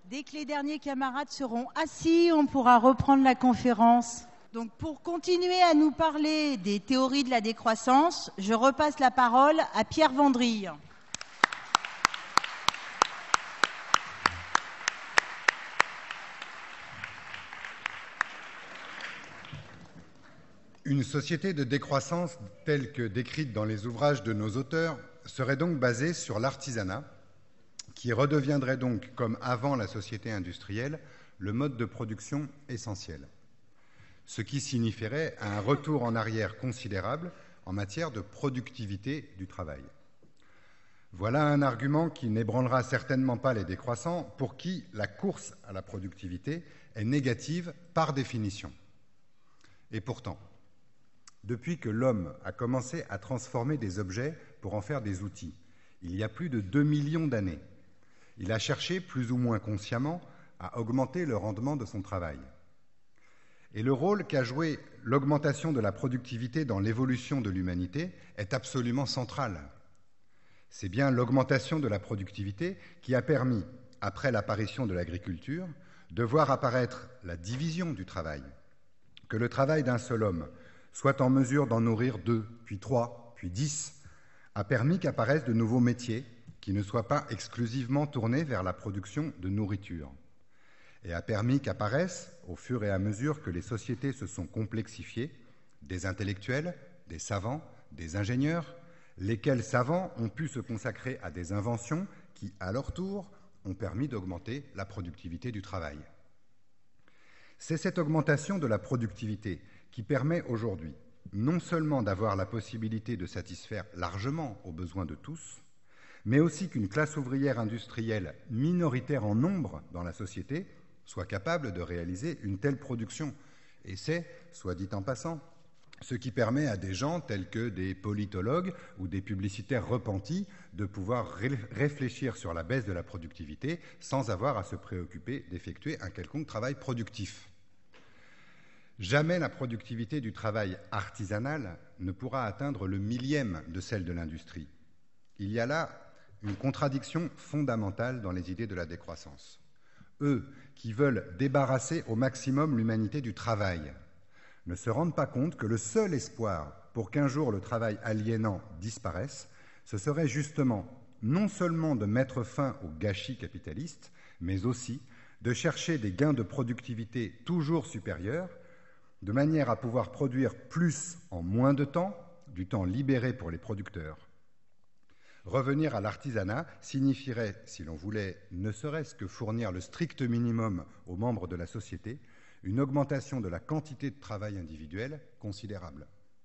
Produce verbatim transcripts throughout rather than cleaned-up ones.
Dès que les derniers camarades seront assis, on pourra reprendre la conférence. Donc, pour continuer à nous parler des théories de la décroissance, je repasse la parole à Pierre Vendrille. Une société de décroissance telle que décrite dans les ouvrages de nos auteurs serait donc basée sur l'artisanat, qui redeviendrait donc, comme avant la société industrielle, le mode de production essentiel, ce qui signifierait un retour en arrière considérable en matière de productivité du travail. Voilà un argument qui n'ébranlera certainement pas les décroissants, pour qui la course à la productivité est négative par définition. Et pourtant, depuis que l'homme a commencé à transformer des objets pour en faire des outils, il y a plus de deux millions d'années, il a cherché, plus ou moins consciemment, à augmenter le rendement de son travail. Et le rôle qu'a joué l'augmentation de la productivité dans l'évolution de l'humanité est absolument central. C'est bien l'augmentation de la productivité qui a permis, après l'apparition de l'agriculture, de voir apparaître la division du travail, que le travail d'un seul homme soit en mesure d'en nourrir deux, puis trois, puis dix, a permis qu'apparaissent de nouveaux métiers qui ne soient pas exclusivement tournés vers la production de nourriture, et a permis qu'apparaissent, au fur et à mesure que les sociétés se sont complexifiées, des intellectuels, des savants, des ingénieurs, lesquels savants ont pu se consacrer à des inventions qui, à leur tour, ont permis d'augmenter la productivité du travail. C'est cette augmentation de la productivité qui permet aujourd'hui non seulement d'avoir la possibilité de satisfaire largement aux besoins de tous, mais aussi qu'une classe ouvrière industrielle minoritaire en nombre dans la société soit capable de réaliser une telle production. Et c'est, soit dit en passant, ce qui permet à des gens tels que des politologues ou des publicitaires repentis de pouvoir ré- réfléchir sur la baisse de la productivité sans avoir à se préoccuper d'effectuer un quelconque travail productif. Jamais la productivité du travail artisanal ne pourra atteindre le millième de celle de l'industrie. Il y a là une contradiction fondamentale dans les idées de la décroissance. Eux, qui veulent débarrasser au maximum l'humanité du travail, ne se rendent pas compte que le seul espoir pour qu'un jour le travail aliénant disparaisse, ce serait justement non seulement de mettre fin au gâchis capitaliste, mais aussi de chercher des gains de productivité toujours supérieurs, de manière à pouvoir produire plus en moins de temps, du temps libéré pour les producteurs. Revenir à l'artisanat signifierait, si l'on voulait ne serait-ce que fournir le strict minimum aux membres de la société, une augmentation de la quantité de travail individuel considérable.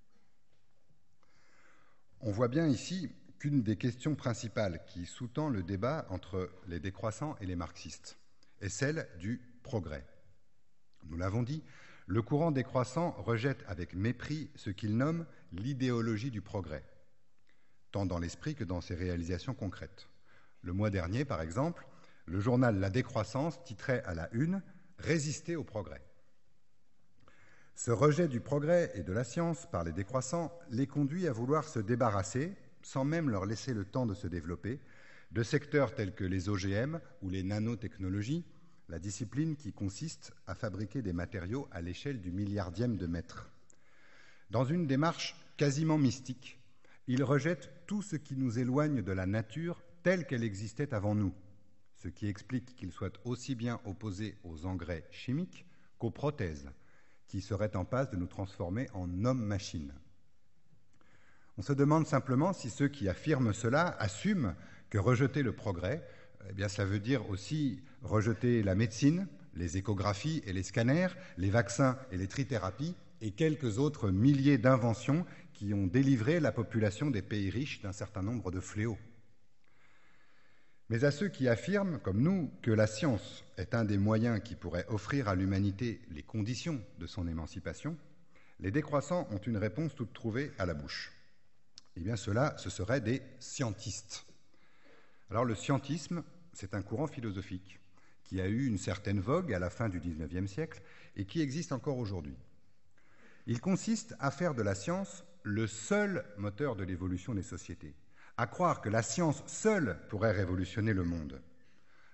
On voit bien ici qu'une des questions principales qui sous-tend le débat entre les décroissants et les marxistes est celle du progrès. Nous l'avons dit, le courant décroissant rejette avec mépris ce qu'il nomme l'idéologie du progrès, tant dans l'esprit que dans ses réalisations concrètes. Le mois dernier, par exemple, le journal La Décroissance titrait à la une « Résister au progrès ». Ce rejet du progrès et de la science par les décroissants les conduit à vouloir se débarrasser, sans même leur laisser le temps de se développer, de secteurs tels que les O G M ou les nanotechnologies, la discipline qui consiste à fabriquer des matériaux à l'échelle du milliardième de mètre. Dans une démarche quasiment mystique, ils rejettent tout ce qui nous éloigne de la nature telle qu'elle existait avant nous, ce qui explique qu'ils soient aussi bien opposés aux engrais chimiques qu'aux prothèses, qui seraient en passe de nous transformer en hommes-machines. On se demande simplement si ceux qui affirment cela assument que rejeter le progrès, eh bien, ça veut dire aussi rejeter la médecine, les échographies et les scanners, les vaccins et les trithérapies, et quelques autres milliers d'inventions qui ont délivré la population des pays riches d'un certain nombre de fléaux. Mais à ceux qui affirment, comme nous, que la science est un des moyens qui pourrait offrir à l'humanité les conditions de son émancipation, les décroissants ont une réponse toute trouvée à la bouche. Eh bien, cela, ce seraient des scientistes. Alors, le scientisme, c'est un courant philosophique qui a eu une certaine vogue à la fin du dix-neuvième siècle et qui existe encore aujourd'hui. Il consiste à faire de la science le seul moteur de l'évolution des sociétés, à croire que la science seule pourrait révolutionner le monde.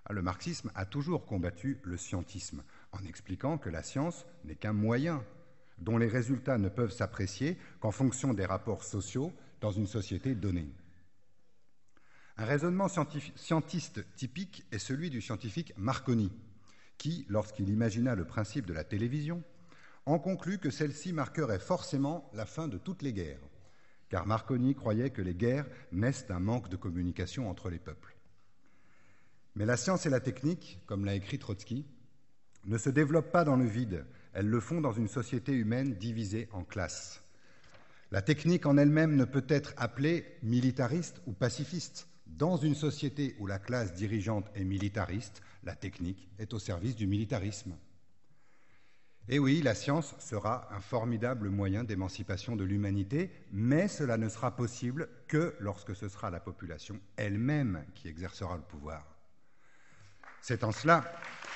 Le marxisme a toujours combattu le scientisme, en expliquant que la science n'est qu'un moyen dont les résultats ne peuvent s'apprécier qu'en fonction des rapports sociaux dans une société donnée. Un raisonnement scientiste typique est celui du scientifique Marconi, qui, lorsqu'il imagina le principe de la télévision, en conclut que celle-ci marquerait forcément la fin de toutes les guerres, car Marconi croyait que les guerres naissent d'un manque de communication entre les peuples. Mais la science et la technique, comme l'a écrit Trotsky, ne se développent pas dans le vide, elles le font dans une société humaine divisée en classes. La technique en elle-même ne peut être appelée militariste ou pacifiste. Dans une société où la classe dirigeante est militariste, la technique est au service du militarisme. Et oui, la science sera un formidable moyen d'émancipation de l'humanité, mais cela ne sera possible que lorsque ce sera la population elle-même qui exercera le pouvoir. C'est en cela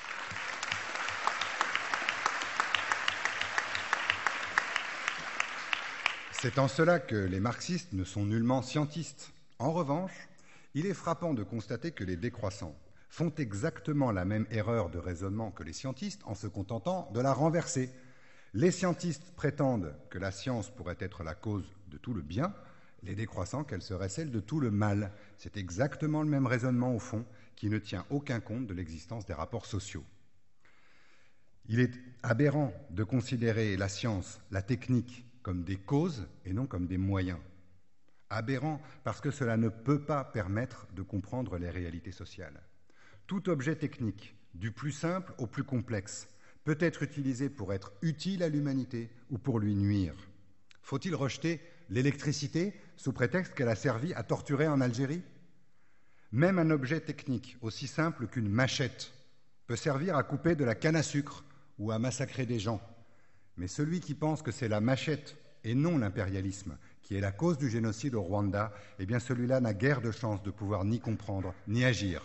C'est en cela que les marxistes ne sont nullement scientistes. En revanche, il est frappant de constater que les décroissants font exactement la même erreur de raisonnement que les scientistes en se contentant de la renverser. Les scientistes prétendent que la science pourrait être la cause de tout le bien, les décroissants qu'elle serait celle de tout le mal. C'est exactement le même raisonnement au fond qui ne tient aucun compte de l'existence des rapports sociaux. Il est aberrant de considérer la science, la technique, comme des causes et non comme des moyens. Aberrant parce que cela ne peut pas permettre de comprendre les réalités sociales. Tout objet technique, du plus simple au plus complexe, peut être utilisé pour être utile à l'humanité ou pour lui nuire. Faut-il rejeter l'électricité sous prétexte qu'elle a servi à torturer en Algérie ? Même un objet technique aussi simple qu'une machette peut servir à couper de la canne à sucre ou à massacrer des gens. Mais celui qui pense que c'est la machette et non l'impérialisme qui est la cause du génocide au Rwanda, eh bien celui-là n'a guère de chance de pouvoir ni comprendre ni agir.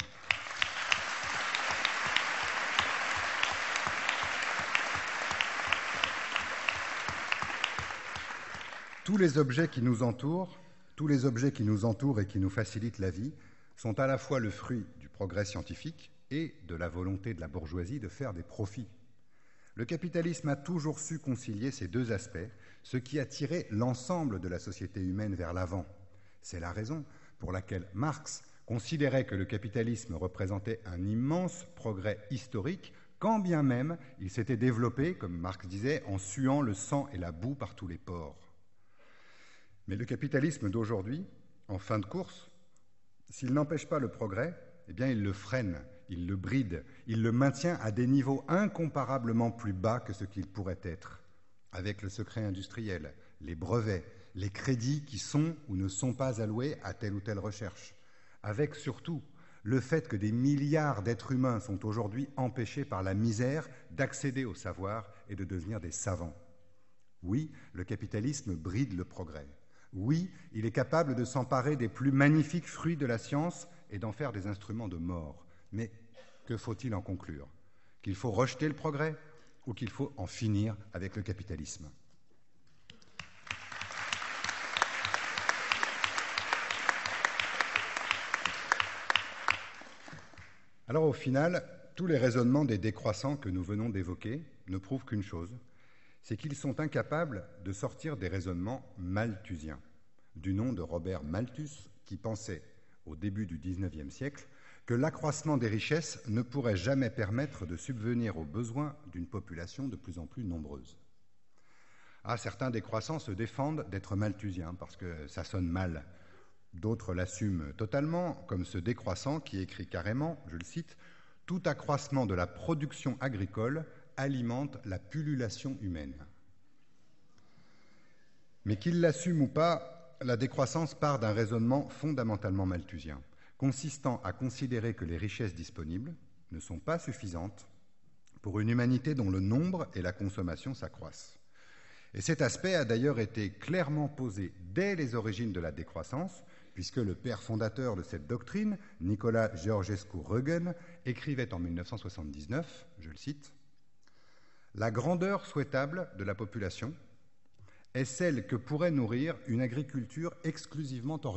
Tous les objets qui nous entourent, tous les objets qui nous entourent et qui nous facilitent la vie sont à la fois le fruit du progrès scientifique et de la volonté de la bourgeoisie de faire des profits. Le capitalisme a toujours su concilier ces deux aspects, ce qui a tiré l'ensemble de la société humaine vers l'avant. C'est la raison pour laquelle Marx considérait que le capitalisme représentait un immense progrès historique, quand bien même il s'était développé, comme Marx disait, en suant le sang et la boue par tous les pores. Mais le capitalisme d'aujourd'hui, en fin de course, s'il n'empêche pas le progrès, eh bien il le freine, il le bride, il le maintient à des niveaux incomparablement plus bas que ce qu'il pourrait être, avec le secret industriel, les brevets, les crédits qui sont ou ne sont pas alloués à telle ou telle recherche, avec surtout le fait que des milliards d'êtres humains sont aujourd'hui empêchés par la misère d'accéder au savoir et de devenir des savants. Oui, le capitalisme bride le progrès. Oui, il est capable de s'emparer des plus magnifiques fruits de la science et d'en faire des instruments de mort. Mais que faut-il en conclure ? Qu'il faut rejeter le progrès ou qu'il faut en finir avec le capitalisme ? Alors au final, tous les raisonnements des décroissants que nous venons d'évoquer ne prouvent qu'une chose, c'est qu'ils sont incapables de sortir des raisonnements malthusiens, du nom de Robert Malthus, qui pensait, au début du dix-neuvième siècle, que l'accroissement des richesses ne pourrait jamais permettre de subvenir aux besoins d'une population de plus en plus nombreuse. Ah, certains décroissants se défendent d'être malthusiens parce que ça sonne mal. D'autres l'assument totalement, comme ce décroissant qui écrit carrément, je le cite, « Tout accroissement de la production agricole alimente la pullulation humaine ». Mais qu'il l'assume ou pas, la décroissance part d'un raisonnement fondamentalement malthusien, consistant à considérer que les richesses disponibles ne sont pas suffisantes pour une humanité dont le nombre et la consommation s'accroissent. Et cet aspect a d'ailleurs été clairement posé dès les origines de la décroissance, puisque le père fondateur de cette doctrine, Nicolas Georgescu-Roegen, écrivait en mille neuf cent soixante-dix-neuf, je le cite, « La grandeur souhaitable de la population est celle que pourrait nourrir une agriculture exclusivement organique. »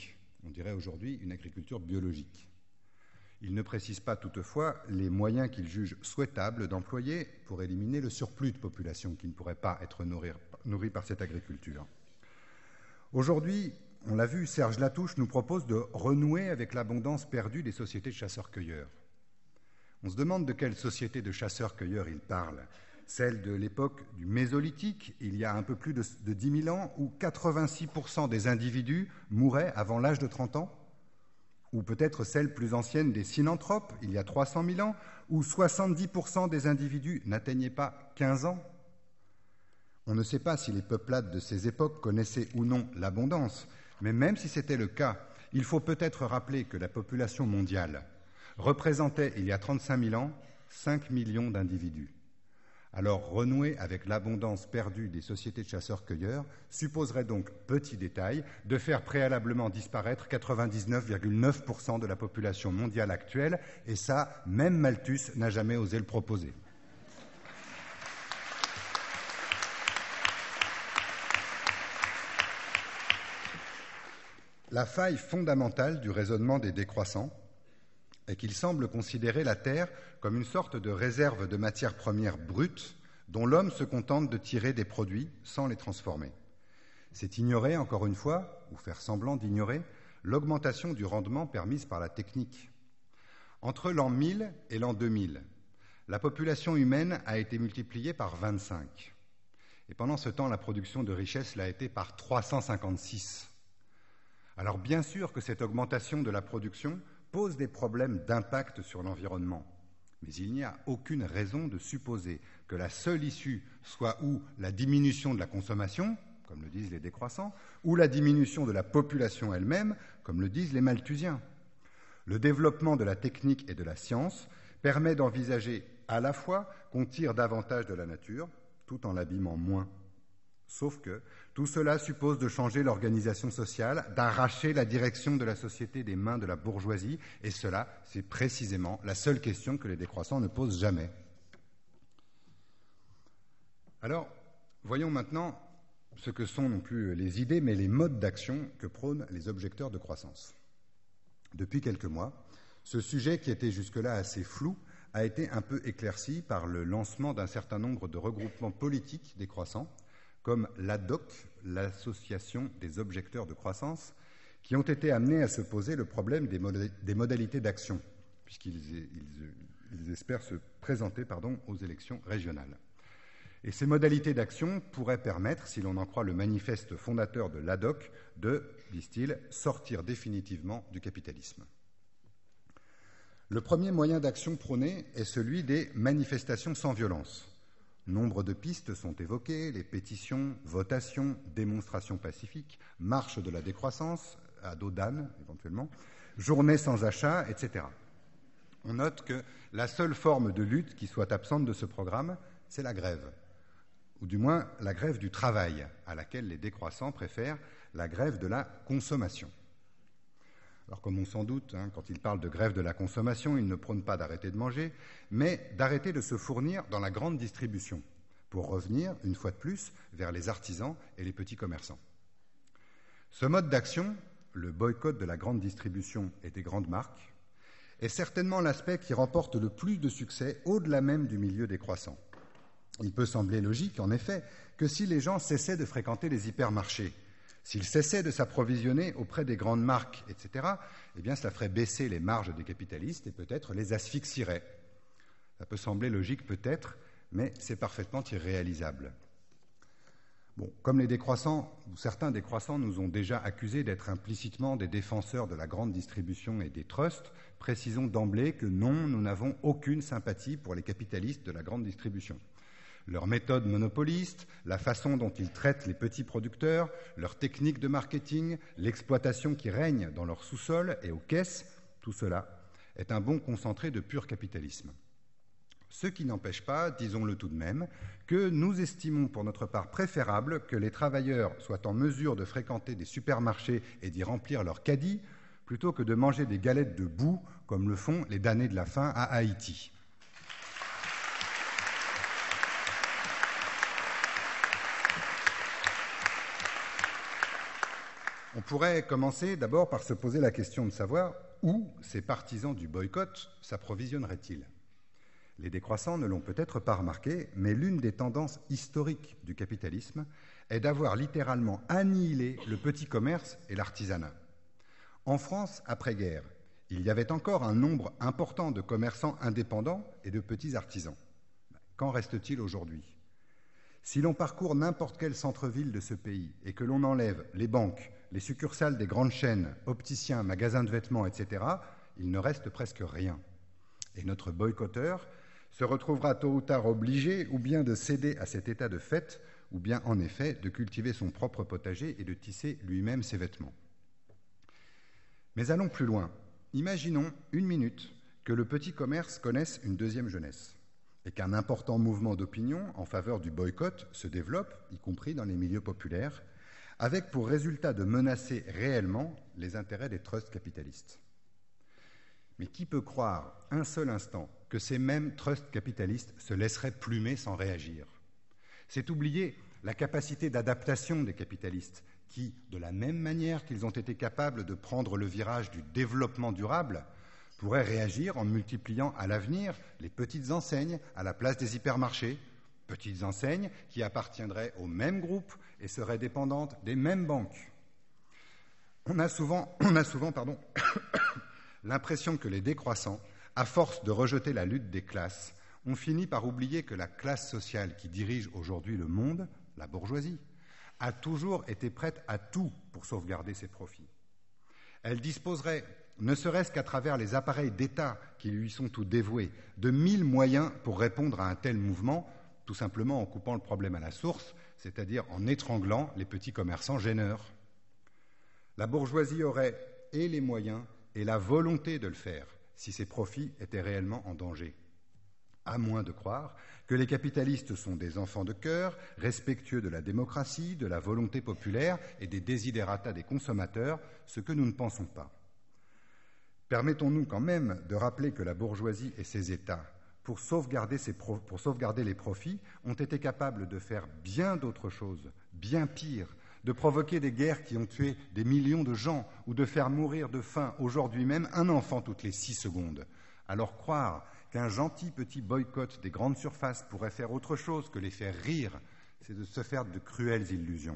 On dirait aujourd'hui une agriculture biologique. Il ne précise pas toutefois les moyens qu'il juge souhaitable d'employer pour éliminer le surplus de population qui ne pourrait pas être nourri, nourri par cette agriculture. Aujourd'hui, on l'a vu, Serge Latouche nous propose de renouer avec l'abondance perdue des sociétés de chasseurs-cueilleurs. On se demande de quelle société de chasseurs-cueilleurs il parle. Celle de l'époque du Mésolithique, il y a un peu plus de, de dix mille ans, où quatre-vingt-six pour cent des individus mouraient avant l'âge de trente ans, ou peut-être celle plus ancienne des synanthropes, il y a trois cent mille ans, où soixante-dix pour cent des individus n'atteignaient pas quinze ans. On ne sait pas si les peuplades de ces époques connaissaient ou non l'abondance, mais même si c'était le cas, il faut peut-être rappeler que la population mondiale représentait, il y a trente-cinq mille ans, cinq millions d'individus. Alors, renouer avec l'abondance perdue des sociétés de chasseurs-cueilleurs supposerait donc, petit détail, de faire préalablement disparaître quatre-vingt-dix-neuf virgule neuf pour cent de la population mondiale actuelle, et ça, même Malthus n'a jamais osé le proposer. La faille fondamentale du raisonnement des décroissants est qu'il semble considérer la Terre comme une sorte de réserve de matières premières brutes dont l'homme se contente de tirer des produits sans les transformer. C'est ignorer, encore une fois, ou faire semblant d'ignorer, l'augmentation du rendement permise par la technique. Entre l'an mille et l'an deux mille, la population humaine a été multipliée par vingt-cinq. Et pendant ce temps, la production de richesse l'a été par trois cent cinquante-six. Alors bien sûr que cette augmentation de la production pose des problèmes d'impact sur l'environnement. Mais il n'y a aucune raison de supposer que la seule issue soit ou la diminution de la consommation, comme le disent les décroissants, ou la diminution de la population elle-même, comme le disent les malthusiens. Le développement de la technique et de la science permet d'envisager à la fois qu'on tire davantage de la nature, tout en l'abîmant moins. Sauf que tout cela suppose de changer l'organisation sociale, d'arracher la direction de la société des mains de la bourgeoisie, et cela, c'est précisément la seule question que les décroissants ne posent jamais. Alors, voyons maintenant ce que sont non plus les idées, mais les modes d'action que prônent les objecteurs de croissance. Depuis quelques mois, ce sujet qui était jusque-là assez flou a été un peu éclairci par le lancement d'un certain nombre de regroupements politiques décroissants, comme l'A D O C, l'Association des objecteurs de croissance, qui ont été amenés à se poser le problème des, mod- des modalités d'action, puisqu'ils ils, ils espèrent se présenter pardon, aux élections régionales. Et ces modalités d'action pourraient permettre, si l'on en croit le manifeste fondateur de l'A D O C, de, disent-ils, sortir définitivement du capitalisme. Le premier moyen d'action prôné est celui des manifestations sans violence. Nombre de pistes sont évoquées, les pétitions, votations, démonstrations pacifiques, marches de la décroissance, à dos d'âne éventuellement, journées sans achat, et cetera. On note que la seule forme de lutte qui soit absente de ce programme, c'est la grève, ou du moins la grève du travail, à laquelle les décroissants préfèrent la grève de la consommation. Alors, comme on s'en doute, hein, quand ils parlent de grève de la consommation, ils ne prônent pas d'arrêter de manger, mais d'arrêter de se fournir dans la grande distribution, pour revenir, une fois de plus, vers les artisans et les petits commerçants. Ce mode d'action, le boycott de la grande distribution et des grandes marques, est certainement l'aspect qui remporte le plus de succès au-delà même du milieu décroissant. Il peut sembler logique, en effet, que si les gens cessaient de fréquenter les hypermarchés, s'ils cessaient de s'approvisionner auprès des grandes marques, et cetera, eh bien, cela ferait baisser les marges des capitalistes et peut-être les asphyxierait. Ça peut sembler logique, peut-être, mais c'est parfaitement irréalisable. Bon, comme les décroissants, ou certains décroissants nous ont déjà accusés d'être implicitement des défenseurs de la grande distribution et des trusts, précisons d'emblée que non, nous n'avons aucune sympathie pour les capitalistes de la grande distribution. Leur méthode monopoliste, la façon dont ils traitent les petits producteurs, leurs techniques de marketing, l'exploitation qui règne dans leur sous-sol et aux caisses, tout cela est un bon concentré de pur capitalisme. Ce qui n'empêche pas, disons-le tout de même, que nous estimons pour notre part préférable que les travailleurs soient en mesure de fréquenter des supermarchés et d'y remplir leur caddie, plutôt que de manger des galettes de boue comme le font les damnés de la faim à Haïti. On pourrait commencer d'abord par se poser la question de savoir où ces partisans du boycott s'approvisionneraient-ils? Les décroissants ne l'ont peut-être pas remarqué, mais l'une des tendances historiques du capitalisme est d'avoir littéralement annihilé le petit commerce et l'artisanat. En France, après-guerre, il y avait encore un nombre important de commerçants indépendants et de petits artisans. Qu'en reste-t-il aujourd'hui? Si l'on parcourt n'importe quel centre-ville de ce pays et que l'on enlève les banques, les succursales des grandes chaînes, opticiens, magasins de vêtements, et cetera, il ne reste presque rien. Et notre boycotteur se retrouvera tôt ou tard obligé ou bien de céder à cet état de fait, ou bien en effet de cultiver son propre potager et de tisser lui-même ses vêtements. Mais allons plus loin. Imaginons une minute que le petit commerce connaisse une deuxième jeunesse et qu'un important mouvement d'opinion en faveur du boycott se développe, y compris dans les milieux populaires, avec pour résultat de menacer réellement les intérêts des trusts capitalistes. Mais qui peut croire un seul instant que ces mêmes trusts capitalistes se laisseraient plumer sans réagir? C'est oublier la capacité d'adaptation des capitalistes qui, de la même manière qu'ils ont été capables de prendre le virage du développement durable, pourraient réagir en multipliant à l'avenir les petites enseignes à la place des hypermarchés, petites enseignes qui appartiendraient au même groupe et seraient dépendantes des mêmes banques. On a souvent, on a souvent pardon, l'impression que les décroissants, à force de rejeter la lutte des classes, ont fini par oublier que la classe sociale qui dirige aujourd'hui le monde, la bourgeoisie, a toujours été prête à tout pour sauvegarder ses profits. Elle disposerait, ne serait-ce qu'à travers les appareils d'État qui lui sont tout dévoués, de mille moyens pour répondre à un tel mouvement, tout simplement en coupant le problème à la source, c'est-à-dire en étranglant les petits commerçants gêneurs. La bourgeoisie aurait et les moyens et la volonté de le faire si ses profits étaient réellement en danger. À moins de croire que les capitalistes sont des enfants de cœur, respectueux de la démocratie, de la volonté populaire et des desiderata des consommateurs, ce que nous ne pensons pas. Permettons-nous quand même de rappeler que la bourgeoisie et ses États, pour sauvegarder, ses pro- pour sauvegarder les profits, ont été capables de faire bien d'autres choses, bien pire, de provoquer des guerres qui ont tué des millions de gens ou de faire mourir de faim aujourd'hui même un enfant toutes les six secondes. Alors croire qu'un gentil petit boycott des grandes surfaces pourrait faire autre chose que les faire rire, c'est de se faire de cruelles illusions.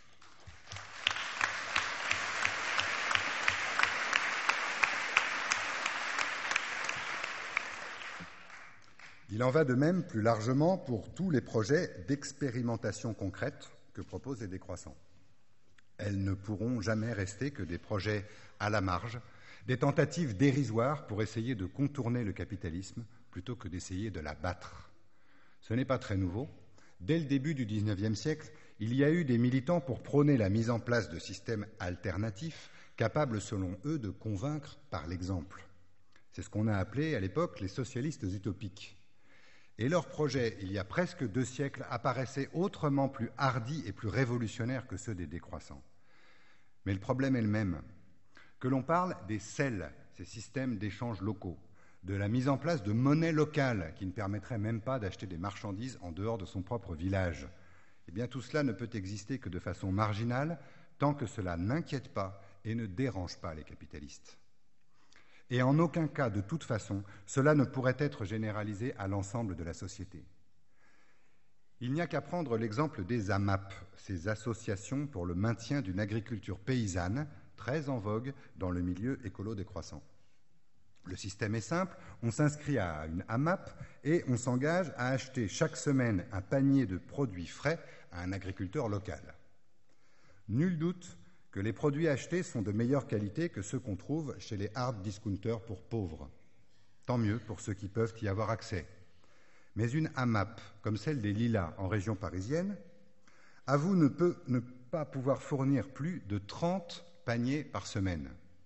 Il en va de même plus largement pour tous les projets d'expérimentation concrète que proposent les décroissants. Elles ne pourront jamais rester que des projets à la marge, des tentatives dérisoires pour essayer de contourner le capitalisme plutôt que d'essayer de l'abattre. Ce n'est pas très nouveau. Dès le début du dix-neuvième siècle, il y a eu des militants pour prôner la mise en place de systèmes alternatifs capables, selon eux, de convaincre par l'exemple. C'est ce qu'on a appelé à l'époque les socialistes utopiques. Et leurs projets, il y a presque deux siècles, apparaissaient autrement plus hardis et plus révolutionnaires que ceux des décroissants. Mais le problème est le même. Que l'on parle des C E L, ces systèmes d'échange locaux, de la mise en place de monnaie locale qui ne permettrait même pas d'acheter des marchandises en dehors de son propre village, eh bien tout cela ne peut exister que de façon marginale tant que cela n'inquiète pas et ne dérange pas les capitalistes. Et en aucun cas, de toute façon, cela ne pourrait être généralisé à l'ensemble de la société. Il n'y a qu'à prendre l'exemple des A M A P, ces associations pour le maintien d'une agriculture paysanne, très en vogue dans le milieu écolo-décroissant. Le système est simple, on s'inscrit à une A M A P et on s'engage à acheter chaque semaine un panier de produits frais à un agriculteur local. Nul doute que les produits achetés sont de meilleure qualité que ceux qu'on trouve chez les hard discounters pour pauvres. Tant mieux pour ceux qui peuvent y avoir accès. Mais une A M A P, comme celle des Lilas en région parisienne, avoue ne peut ne pas pouvoir fournir plus de trente paniers par semaine.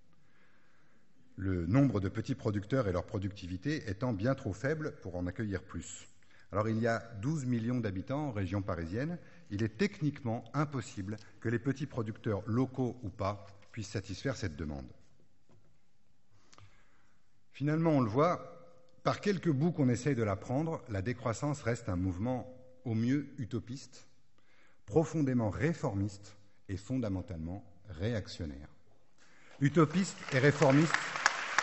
Le nombre de petits producteurs et leur productivité étant bien trop faible pour en accueillir plus. Alors il y a douze millions d'habitants en région parisienne, il est techniquement impossible que les petits producteurs, locaux ou pas, puissent satisfaire cette demande. Finalement, on le voit, par quelque bout qu'on essaye de la prendre, la décroissance reste un mouvement au mieux utopiste, profondément réformiste et fondamentalement réactionnaire. Utopiste et réformiste,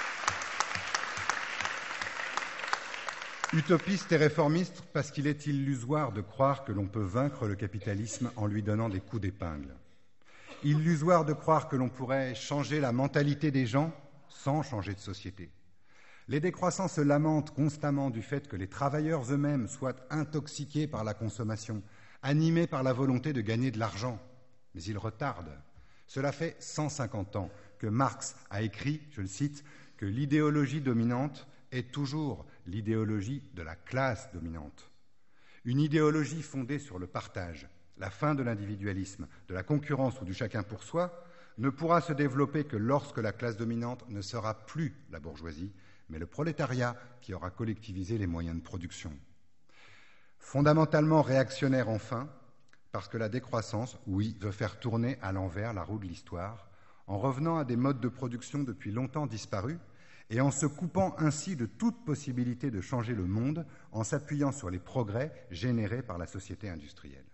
Utopiste et réformiste parce qu'il est illusoire de croire que l'on peut vaincre le capitalisme en lui donnant des coups d'épingle. Illusoire de croire que l'on pourrait changer la mentalité des gens sans changer de société. Les décroissants se lamentent constamment du fait que les travailleurs eux-mêmes soient intoxiqués par la consommation, animés par la volonté de gagner de l'argent. Mais ils retardent. Cela fait cent cinquante ans que Marx a écrit, je le cite, que l'idéologie dominante est toujours l'idéologie de la classe dominante. Une idéologie fondée sur le partage, la fin de l'individualisme, de la concurrence ou du chacun pour soi, ne pourra se développer que lorsque la classe dominante ne sera plus la bourgeoisie, mais le prolétariat qui aura collectivisé les moyens de production. Fondamentalement réactionnaire enfin, parce que la décroissance, oui, veut faire tourner à l'envers la roue de l'histoire, en revenant à des modes de production depuis longtemps disparus, et en se coupant ainsi de toute possibilité de changer le monde en s'appuyant sur les progrès générés par la société industrielle.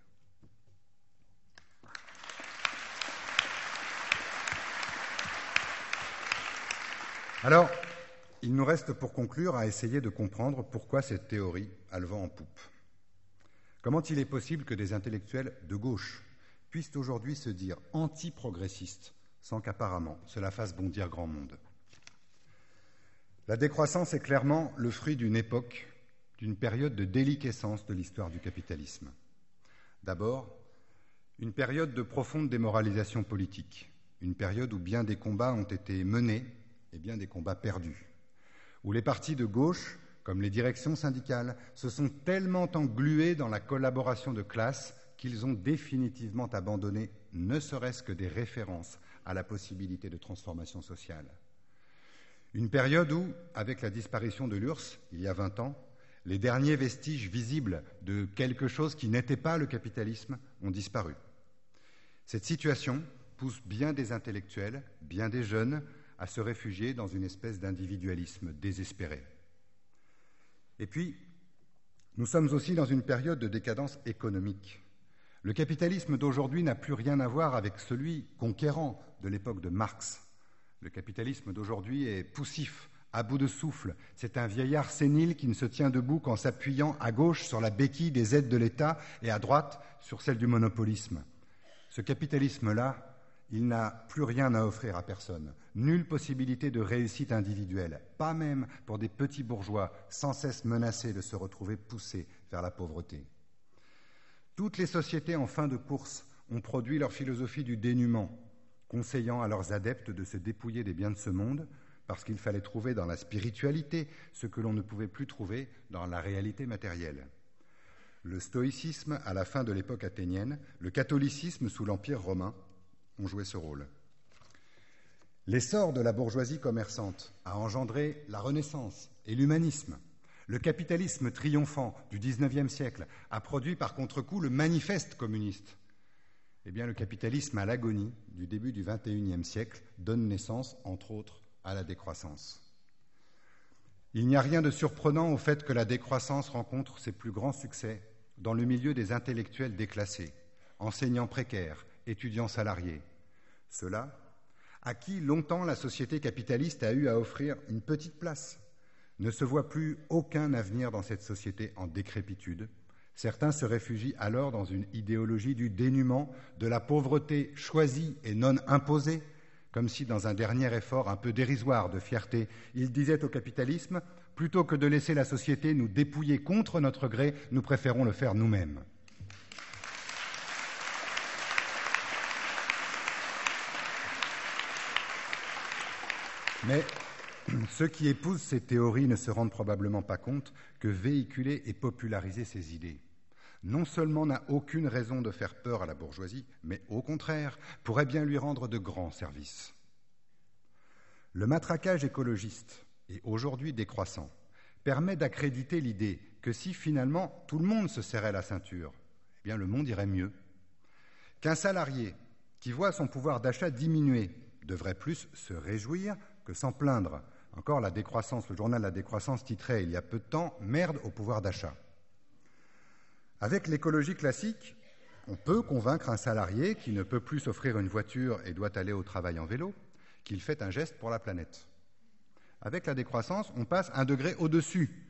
Alors, il nous reste pour conclure à essayer de comprendre pourquoi cette théorie a le vent en poupe. Comment il est possible que des intellectuels de gauche puissent aujourd'hui se dire anti-progressistes sans qu'apparemment cela fasse bondir grand monde ? La décroissance est clairement le fruit d'une époque, d'une période de déliquescence de l'histoire du capitalisme. D'abord, une période de profonde démoralisation politique, une période où bien des combats ont été menés et bien des combats perdus, où les partis de gauche, comme les directions syndicales, se sont tellement englués dans la collaboration de classe qu'ils ont définitivement abandonné ne serait-ce que des références à la possibilité de transformation sociale. Une période où, avec la disparition de l'U R S S, il y a vingt ans, les derniers vestiges visibles de quelque chose qui n'était pas le capitalisme ont disparu. Cette situation pousse bien des intellectuels, bien des jeunes, à se réfugier dans une espèce d'individualisme désespéré. Et puis, nous sommes aussi dans une période de décadence économique. Le capitalisme d'aujourd'hui n'a plus rien à voir avec celui conquérant de l'époque de Marx. Le capitalisme d'aujourd'hui est poussif, à bout de souffle. C'est un vieillard sénile qui ne se tient debout qu'en s'appuyant à gauche sur la béquille des aides de l'État et à droite sur celle du monopolisme. Ce capitalisme-là, il n'a plus rien à offrir à personne. Nulle possibilité de réussite individuelle, pas même pour des petits bourgeois sans cesse menacés de se retrouver poussés vers la pauvreté. Toutes les sociétés en fin de course ont produit leur philosophie du dénuement, conseillant à leurs adeptes de se dépouiller des biens de ce monde parce qu'il fallait trouver dans la spiritualité ce que l'on ne pouvait plus trouver dans la réalité matérielle. Le stoïcisme à la fin de l'époque athénienne, le catholicisme sous l'Empire romain ont joué ce rôle. L'essor de la bourgeoisie commerçante a engendré la Renaissance et l'humanisme. Le capitalisme triomphant du dix-neuvième siècle a produit par contre-coup le manifeste communiste. Eh bien, le capitalisme à l'agonie du début du vingt et unième siècle donne naissance, entre autres, à la décroissance. Il n'y a rien de surprenant au fait que la décroissance rencontre ses plus grands succès dans le milieu des intellectuels déclassés, enseignants précaires, étudiants salariés. Ceux-là, à qui longtemps la société capitaliste a eu à offrir une petite place, ne se voient plus aucun avenir dans cette société en décrépitude. Certains se réfugient alors dans une idéologie du dénuement, de la pauvreté choisie et non imposée, comme si dans un dernier effort un peu dérisoire de fierté, ils disaient au capitalisme « Plutôt que de laisser la société nous dépouiller contre notre gré, nous préférons le faire nous-mêmes ». Mais ceux qui épousent ces théories ne se rendent probablement pas compte que véhiculer et populariser ces idées non seulement n'a aucune raison de faire peur à la bourgeoisie, mais au contraire, pourrait bien lui rendre de grands services. Le matraquage écologiste, et aujourd'hui décroissant, permet d'accréditer l'idée que si finalement tout le monde se serrait la ceinture, eh bien le monde irait mieux. Qu'un salarié qui voit son pouvoir d'achat diminuer devrait plus se réjouir que s'en plaindre. Encore la décroissance, le journal La Décroissance titrait il y a peu de temps « Merde au pouvoir d'achat ». Avec l'écologie classique, on peut convaincre un salarié qui ne peut plus s'offrir une voiture et doit aller au travail en vélo qu'il fait un geste pour la planète. Avec la décroissance, on passe un degré au-dessus.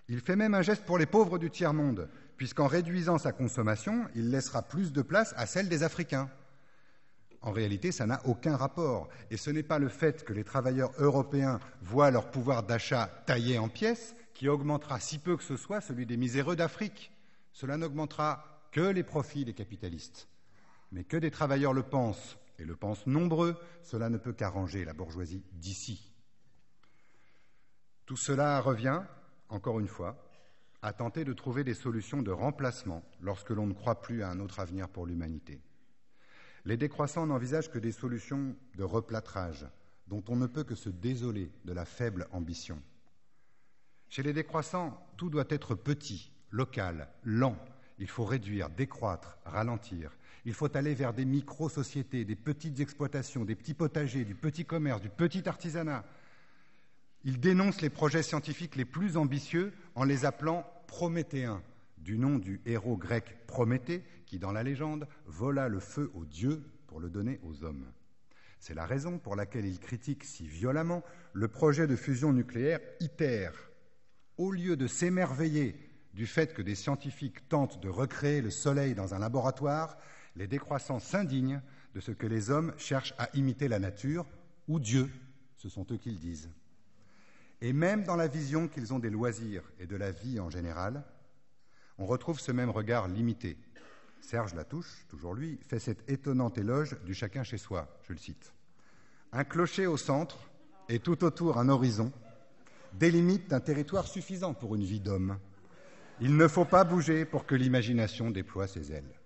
Il fait même un geste pour les pauvres du tiers-monde, puisqu'en réduisant sa consommation, il laissera plus de place à celle des Africains. En réalité, ça n'a aucun rapport. Et ce n'est pas le fait que les travailleurs européens voient leur pouvoir d'achat taillé en pièces qui augmentera si peu que ce soit celui des miséreux d'Afrique. Cela n'augmentera que les profits des capitalistes. Mais que des travailleurs le pensent, et le pensent nombreux, cela ne peut qu'arranger la bourgeoisie d'ici. Tout cela revient, encore une fois, à tenter de trouver des solutions de remplacement lorsque l'on ne croit plus à un autre avenir pour l'humanité. Les décroissants n'envisagent que des solutions de replâtrage, dont on ne peut que se désoler de la faible ambition. Chez les décroissants, tout doit être petit, local, lent. Il faut réduire, décroître, ralentir. Il faut aller vers des micro-sociétés, des petites exploitations, des petits potagers, du petit commerce, du petit artisanat. Ils dénoncent les projets scientifiques les plus ambitieux en les appelant prométhéens, du nom du héros grec Prométhée, qui, dans la légende, vola le feu aux dieux pour le donner aux hommes. C'est la raison pour laquelle ils critiquent si violemment le projet de fusion nucléaire ITER. Au lieu de s'émerveiller du fait que des scientifiques tentent de recréer le soleil dans un laboratoire, les décroissants s'indignent de ce que les hommes cherchent à imiter la nature, ou Dieu, ce sont eux qui le disent. Et même dans la vision qu'ils ont des loisirs et de la vie en général, on retrouve ce même regard limité. Serge Latouche, toujours lui, fait cet étonnant éloge du chacun chez soi, je le cite. Un clocher au centre et tout autour un horizon délimite un territoire suffisant pour une vie d'homme. Il ne faut pas bouger pour que l'imagination déploie ses ailes.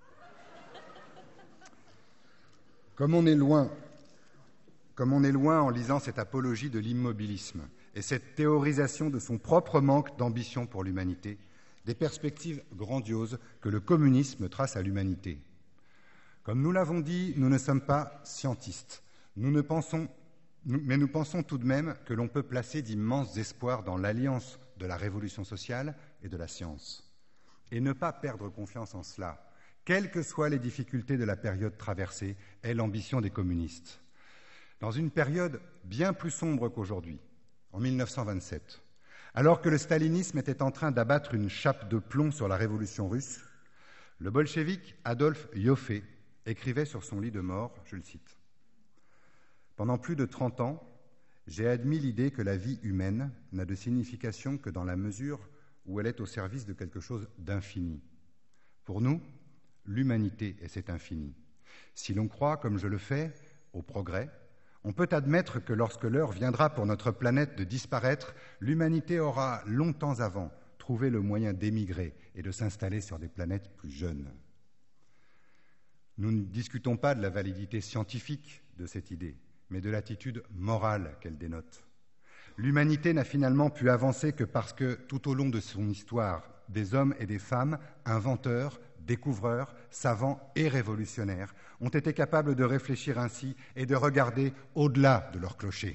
Comme on est loin, comme on est loin en lisant cette apologie de l'immobilisme et cette théorisation de son propre manque d'ambition pour l'humanité, des perspectives grandioses que le communisme trace à l'humanité. Comme nous l'avons dit, nous ne sommes pas scientistes, nous ne pensons, nous, mais nous pensons tout de même que l'on peut placer d'immenses espoirs dans l'alliance de la révolution sociale et de la science, et ne pas perdre confiance en cela, quelles que soient les difficultés de la période traversée, est l'ambition des communistes. Dans une période bien plus sombre qu'aujourd'hui, en mille neuf cent vingt-sept, alors que le stalinisme était en train d'abattre une chape de plomb sur la révolution russe, le bolchevique Adolphe Ioffe écrivait sur son lit de mort, je le cite, « Pendant plus de trente ans, j'ai admis l'idée que la vie humaine n'a de signification que dans la mesure où elle est au service de quelque chose d'infini. Pour nous, l'humanité est cet infini. Si l'on croit, comme je le fais, au progrès, on peut admettre que lorsque l'heure viendra pour notre planète de disparaître, l'humanité aura longtemps avant trouvé le moyen d'émigrer et de s'installer sur des planètes plus jeunes. Nous ne discutons pas de la validité scientifique de cette idée, mais de l'attitude morale qu'elle dénote. L'humanité n'a finalement pu avancer que parce que, tout au long de son histoire, des hommes et des femmes, inventeurs, découvreurs, savants et révolutionnaires, ont été capables de réfléchir ainsi et de regarder au-delà de leur clocher.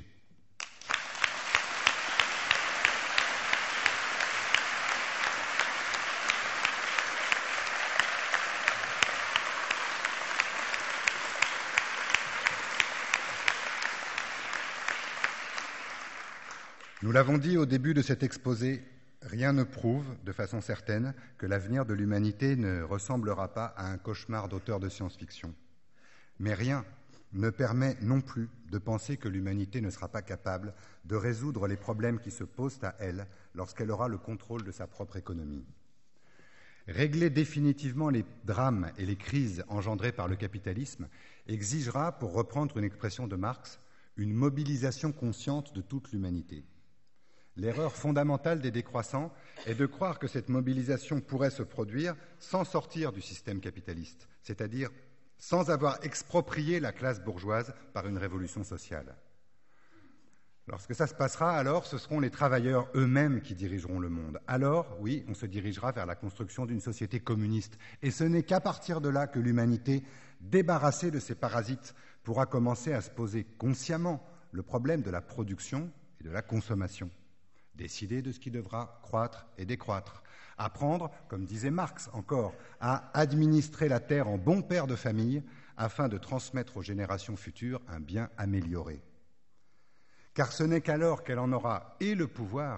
Nous l'avons dit au début de cet exposé, rien ne prouve de façon certaine que l'avenir de l'humanité ne ressemblera pas à un cauchemar d'auteur de science-fiction. Mais rien ne permet non plus de penser que l'humanité ne sera pas capable de résoudre les problèmes qui se posent à elle lorsqu'elle aura le contrôle de sa propre économie. Régler définitivement les drames et les crises engendrées par le capitalisme exigera, pour reprendre une expression de Marx, une mobilisation consciente de toute l'humanité. L'erreur fondamentale des décroissants est de croire que cette mobilisation pourrait se produire sans sortir du système capitaliste, c'est-à-dire sans avoir exproprié la classe bourgeoise par une révolution sociale. Lorsque ça se passera, alors ce seront les travailleurs eux-mêmes qui dirigeront le monde. Alors, oui, on se dirigera vers la construction d'une société communiste. Et ce n'est qu'à partir de là que l'humanité, débarrassée de ses parasites, pourra commencer à se poser consciemment le problème de la production et de la consommation. Décider de ce qui devra croître et décroître. Apprendre, comme disait Marx encore, à administrer la terre en bon père de famille afin de transmettre aux générations futures un bien amélioré. Car ce n'est qu'alors qu'elle en aura et le pouvoir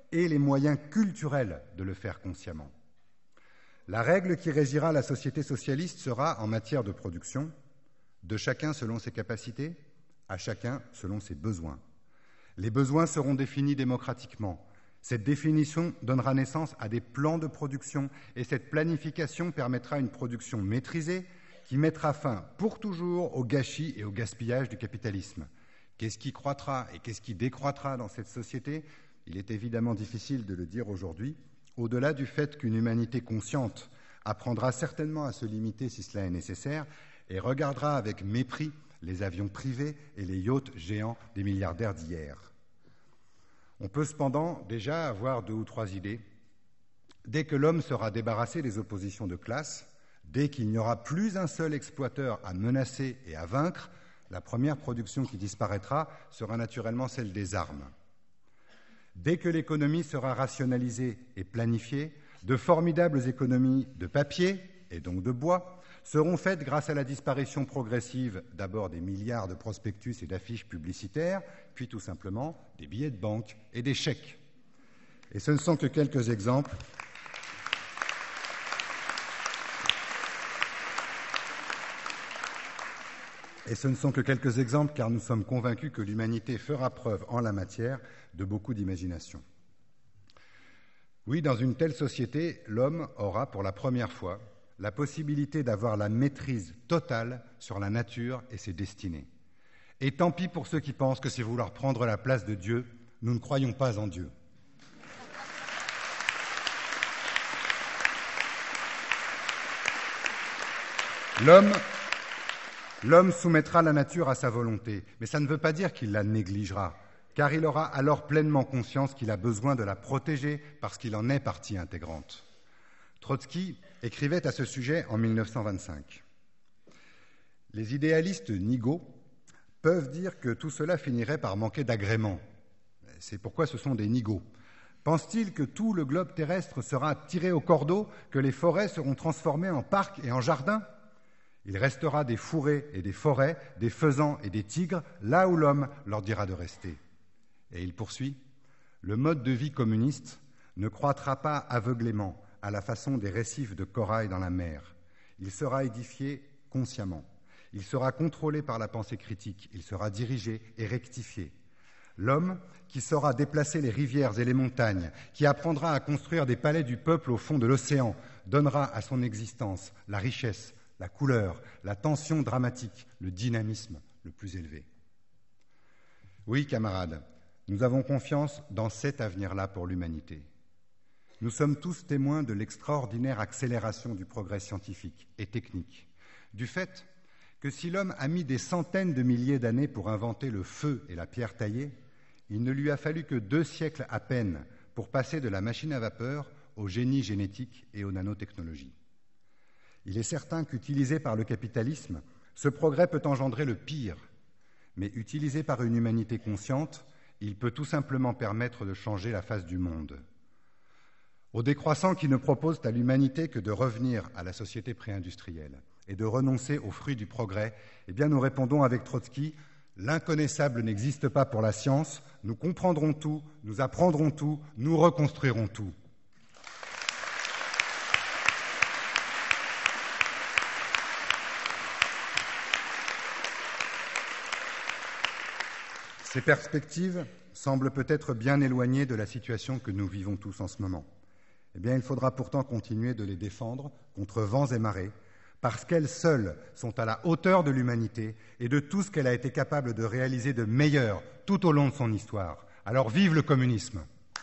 et les moyens culturels de le faire consciemment. La règle qui régira la société socialiste sera, en matière de production, de chacun selon ses capacités, à chacun selon ses besoins. Les besoins seront définis démocratiquement. Cette définition donnera naissance à des plans de production et cette planification permettra une production maîtrisée qui mettra fin pour toujours au gâchis et au gaspillage du capitalisme. Qu'est-ce qui croîtra et qu'est-ce qui décroîtra dans cette société ? Il est évidemment difficile de le dire aujourd'hui, au-delà du fait qu'une humanité consciente apprendra certainement à se limiter si cela est nécessaire et regardera avec mépris les avions privés et les yachts géants des milliardaires d'hier. On peut cependant déjà avoir deux ou trois idées. Dès que l'homme sera débarrassé des oppositions de classe, dès qu'il n'y aura plus un seul exploiteur à menacer et à vaincre, la première production qui disparaîtra sera naturellement celle des armes. Dès que l'économie sera rationalisée et planifiée, de formidables économies de papier, et donc de bois, seront faites grâce à la disparition progressive d'abord des milliards de prospectus et d'affiches publicitaires, puis tout simplement des billets de banque et des chèques. Et ce ne sont que quelques exemples. Et ce ne sont que quelques exemples car nous sommes convaincus que l'humanité fera preuve en la matière de beaucoup d'imagination. Oui, dans une telle société, l'homme aura pour la première fois la possibilité d'avoir la maîtrise totale sur la nature et ses destinées. Et tant pis pour ceux qui pensent que c'est vouloir prendre la place de Dieu. Nous ne croyons pas en Dieu. L'homme, l'homme soumettra la nature à sa volonté, mais ça ne veut pas dire qu'il la négligera, car il aura alors pleinement conscience qu'il a besoin de la protéger parce qu'il en est partie intégrante. Trotsky écrivait à ce sujet en mille neuf cent vingt-cinq. Les idéalistes nigauds peuvent dire que tout cela finirait par manquer d'agrément. C'est pourquoi ce sont des nigauds. Pense-t-il que tout le globe terrestre sera tiré au cordeau, que les forêts seront transformées en parcs et en jardins ? Il restera des fourrés et des forêts, des faisans et des tigres, là où l'homme leur dira de rester. Et il poursuit, le mode de vie communiste ne croîtra pas aveuglément à la façon des récifs de corail dans la mer. Il sera édifié consciemment. Il sera contrôlé par la pensée critique. Il sera dirigé et rectifié. L'homme qui saura déplacer les rivières et les montagnes, qui apprendra à construire des palais du peuple au fond de l'océan, donnera à son existence la richesse, la couleur, la tension dramatique, le dynamisme le plus élevé. Oui, camarades, nous avons confiance dans cet avenir-là pour l'humanité. Nous sommes tous témoins de l'extraordinaire accélération du progrès scientifique et technique, du fait que si l'homme a mis des centaines de milliers d'années pour inventer le feu et la pierre taillée, il ne lui a fallu que deux siècles à peine pour passer de la machine à vapeur au génie génétique et aux nanotechnologies. Il est certain qu'utilisé par le capitalisme, ce progrès peut engendrer le pire, mais utilisé par une humanité consciente, il peut tout simplement permettre de changer la face du monde. Aux décroissants qui ne proposent à l'humanité que de revenir à la société pré-industrielle et de renoncer aux fruits du progrès, eh bien nous répondons avec Trotsky, l'inconnaissable n'existe pas pour la science, nous comprendrons tout, nous apprendrons tout, nous reconstruirons tout. Ces perspectives semblent peut-être bien éloignées de la situation que nous vivons tous en ce moment. Eh bien, il faudra pourtant continuer de les défendre contre vents et marées, parce qu'elles seules sont à la hauteur de l'humanité et de tout ce qu'elle a été capable de réaliser de meilleur tout au long de son histoire. Alors vive le communisme!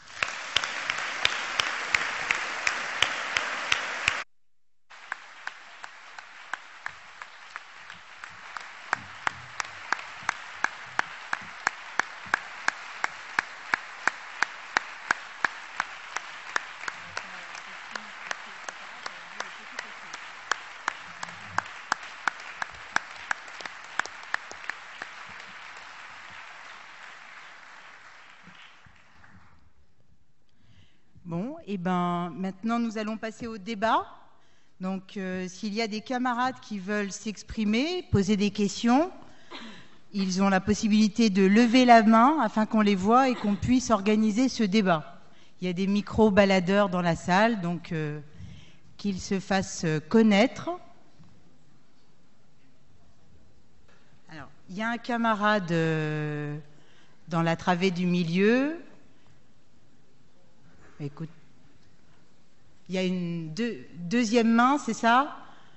Bon, et ben maintenant nous allons passer au débat. Donc euh, s'il y a des camarades qui veulent s'exprimer, poser des questions, ils ont la possibilité de lever la main afin qu'on les voie et qu'on puisse organiser ce débat. il y a des micro-baladeurs dans la salle, donc euh, qu'ils se fassent connaître. Alors, il y a un camarade euh, dans la travée du milieu. Écoute, il y a une deux, deuxième main, c'est ça?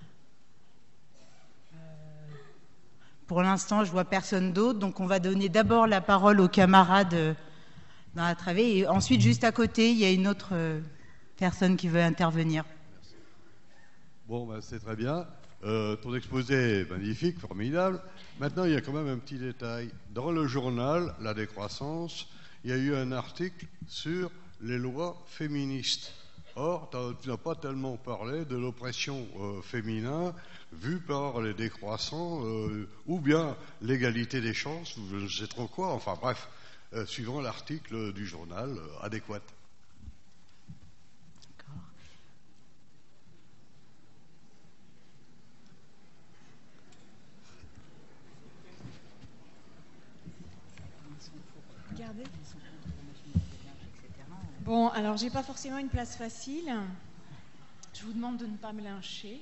euh, Pour l'instant, je vois personne d'autre, donc on va donner d'abord la parole au camarade euh, dans la travée, et ensuite, juste à côté, il y a une autre euh, personne qui veut intervenir. Bon, ben, c'est très bien. Euh, ton exposé est magnifique, formidable. Maintenant, il y a quand même un petit détail. Dans le journal La Décroissance, il y a eu un article sur les lois féministes. Or, tu n'as pas tellement parlé de l'oppression euh, féminin vue par les décroissants, euh, ou bien l'égalité des chances, ou je ne sais trop quoi, enfin bref, euh, suivant l'article du journal euh, adéquat. D'accord. Regardez. Bon, alors j'ai pas forcément une place facile. Je vous demande de ne pas me lyncher.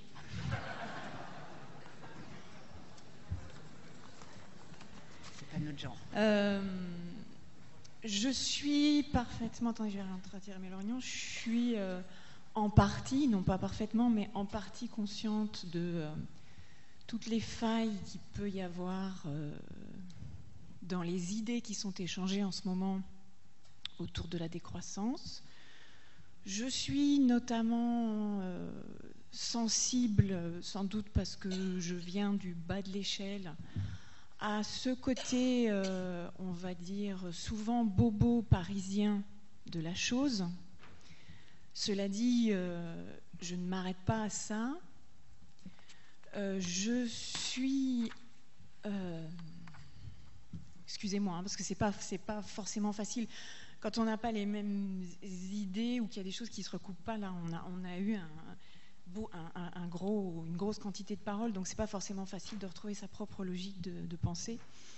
C'est pas notre genre. Euh, je suis parfaitement... Attendez, je vais retirer mes lorgnons. Je suis euh, en partie, non pas parfaitement, mais en partie consciente de euh, toutes les failles qu'il peut y avoir euh, dans les idées qui sont échangées en ce moment autour de la décroissance. Je suis notamment euh, sensible, sans doute parce que je viens du bas de l'échelle, à ce côté, euh, on va dire, souvent bobo parisien de la chose. Cela dit, euh, je ne m'arrête pas à ça. Euh, je suis... Euh, excusez-moi, hein, parce que c'est pas, c'est pas forcément facile. Quand on n'a pas les mêmes idées ou qu'il y a des choses qui ne se recoupent pas, là, on a, on a eu un, un, un gros, une grosse quantité de paroles, donc ce n'est pas forcément facile de retrouver sa propre logique de, de pensée.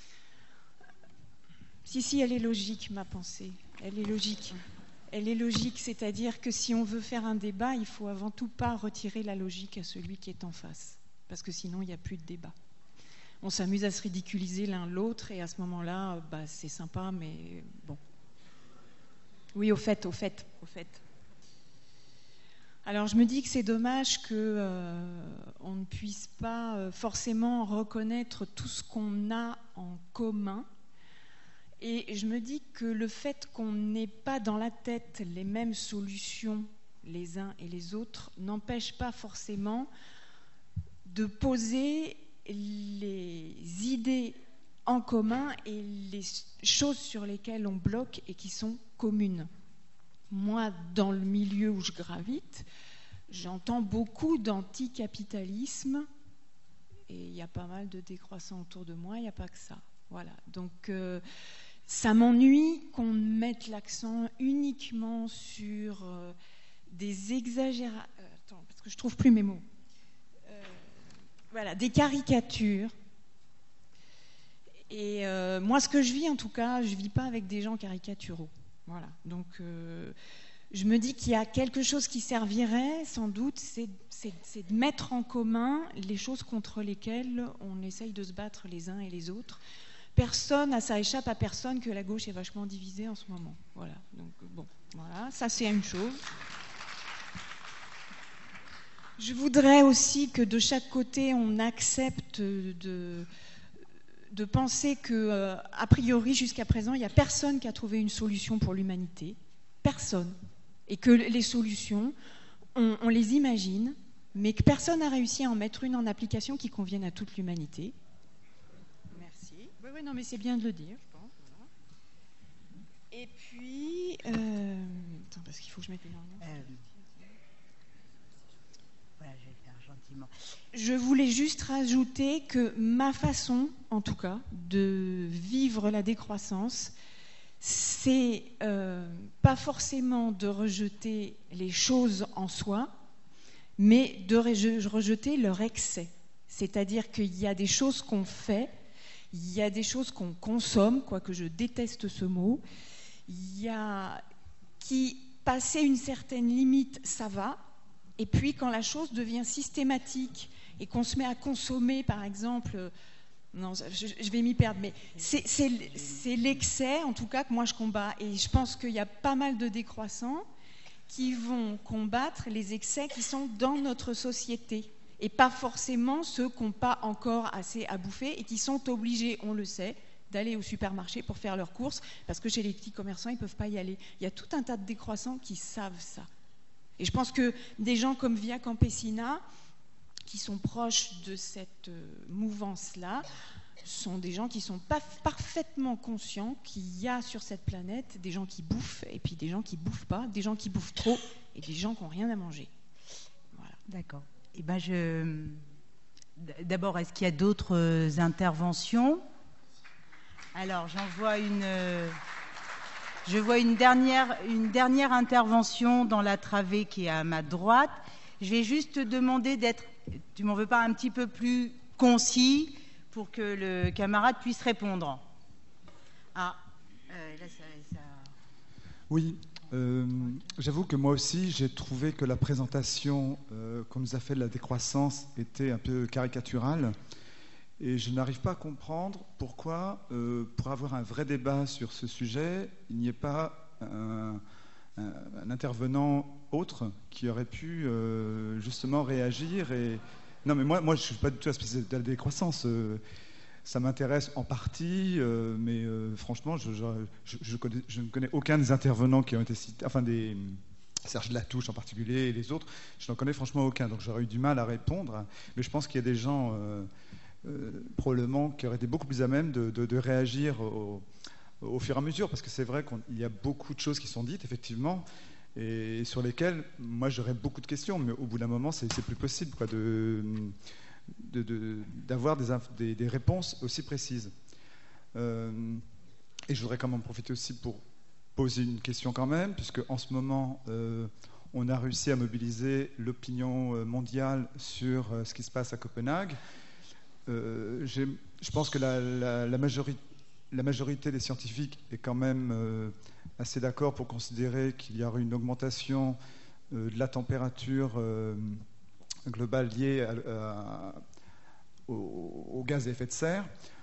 Si, si, elle est logique, ma pensée. Elle est logique. Elle est logique, c'est-à-dire que si on veut faire un débat, il ne faut avant tout pas retirer la logique à celui qui est en face, parce que sinon, il n'y a plus de débat. On s'amuse à se ridiculiser l'un l'autre, et à ce moment-là, bah, c'est sympa, mais bon. Oui, au fait, au fait, au fait. Alors, je me dis que c'est dommage qu'on euh, ne puisse pas euh, forcément reconnaître tout ce qu'on a en commun. Et je me dis que le fait qu'on n'ait pas dans la tête les mêmes solutions les uns et les autres n'empêche pas forcément de poser les idées en commun et les choses sur lesquelles on bloque et qui sont communes. Moi, dans le milieu où je gravite, j'entends beaucoup d'anticapitalisme et il y a pas mal de décroissants autour de moi, il n'y a pas que ça. Voilà. Donc, euh, ça m'ennuie qu'on mette l'accent uniquement sur euh, des exagérations. Euh, attends, parce que je ne trouve plus mes mots. Euh, voilà, des caricatures. Et euh, moi, ce que je vis, en tout cas, je ne vis pas avec des gens caricaturaux. Voilà. Donc, euh, je me dis qu'il y a quelque chose qui servirait, sans doute, c'est, c'est, c'est de mettre en commun les choses contre lesquelles on essaye de se battre les uns et les autres. Personne, ça échappe à personne que la gauche est vachement divisée en ce moment. Voilà. Donc, bon, voilà. Ça, c'est une chose. Je voudrais aussi que de chaque côté, on accepte de... de penser que, euh, a priori, jusqu'à présent, il n'y a personne qui a trouvé une solution pour l'humanité. Personne. Et que les solutions, on, on les imagine, mais que personne n'a réussi à en mettre une en application qui convienne à toute l'humanité. Merci. Oui, oui, non, mais c'est bien de le dire, je pense. Voilà. Et puis... Euh... Attends, parce qu'il faut que je mette une ornement. Euh... Voilà, je vais faire gentiment. Je voulais juste rajouter que ma façon, en tout cas, de vivre la décroissance, c'est euh, pas forcément de rejeter les choses en soi, mais de rejeter leur excès. C'est-à-dire qu'il y a des choses qu'on fait, il y a des choses qu'on consomme, quoique je déteste ce mot, il y a qui passer une certaine limite, ça va. Et puis, quand la chose devient systématique et qu'on se met à consommer, par exemple... Non, je, je vais m'y perdre, mais c'est l'excès, en tout cas, que moi je combats. Et je pense qu'il y a pas mal de décroissants qui vont combattre les excès qui sont dans notre société. Et pas forcément ceux qui n'ont pas encore assez à bouffer et qui sont obligés, on le sait, d'aller au supermarché pour faire leurs courses, parce que chez les petits commerçants, ils ne peuvent pas y aller. Il y a tout un tas de décroissants qui savent ça. Et je pense que des gens comme Via Campesina, qui sont proches de cette euh, mouvance-là, sont des gens qui sont pas parfaitement conscients qu'il y a sur cette planète des gens qui bouffent et puis des gens qui bouffent pas, des gens qui bouffent trop et des gens qui n'ont rien à manger. Voilà. D'accord. Eh ben je... D'abord, est-ce qu'il y a d'autres interventions? Alors, j'en vois une... Je vois une dernière, une dernière intervention dans la travée qui est à ma droite. Je vais juste te demander d'être, tu m'en veux pas, un petit peu plus concis pour que le camarade puisse répondre. Ah, euh, là, ça... ça... Oui, euh, j'avoue que moi aussi, j'ai trouvé que la présentation euh, qu'on nous a fait de la décroissance était un peu caricaturale. Et je n'arrive pas à comprendre pourquoi, euh, pour avoir un vrai débat sur ce sujet, il n'y ait pas un, un, un intervenant autre qui aurait pu euh, justement réagir. Et... Non, mais moi, moi je ne suis pas du tout un spécialiste de la décroissance. Euh, ça m'intéresse en partie, euh, mais euh, franchement, je, je, je, je, connais, je ne connais aucun des intervenants qui ont été cités, enfin des... Serge Latouche en particulier et les autres, je n'en connais franchement aucun. Donc j'aurais eu du mal à répondre. Mais je pense qu'il y a des gens... Euh, Euh, probablement qui aurait été beaucoup plus à même de, de, de réagir au, au fur et à mesure, parce que c'est vrai qu'il y a beaucoup de choses qui sont dites, effectivement, et sur lesquelles, moi, j'aurais beaucoup de questions, mais au bout d'un moment, c'est plus possible quoi, de, de, de, d'avoir des, des, des réponses aussi précises. Euh, et je voudrais quand même en profiter aussi pour poser une question quand même, puisque en ce moment, euh, on a réussi à mobiliser l'opinion mondiale sur ce qui se passe à Copenhague. Euh, je pense que la, la, la, majorité, la majorité des scientifiques est quand même euh, assez d'accord pour considérer qu'il y aura une augmentation euh, de la température euh, globale liée à, à, au, au gaz à effet de serre.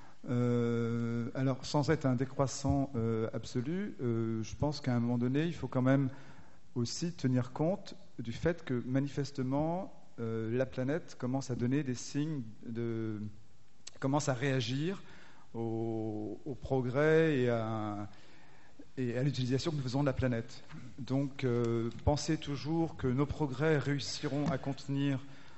Euh, alors, sans être un décroissant euh, absolu, euh, je pense qu'à un moment donné, il faut quand même aussi tenir compte du fait que manifestement, Euh, la planète commence à donner des signes, de, commence à réagir au, au progrès et à, et à l'utilisation que nous faisons de la planète. Donc, euh, pensez toujours que nos progrès réussiront à contenir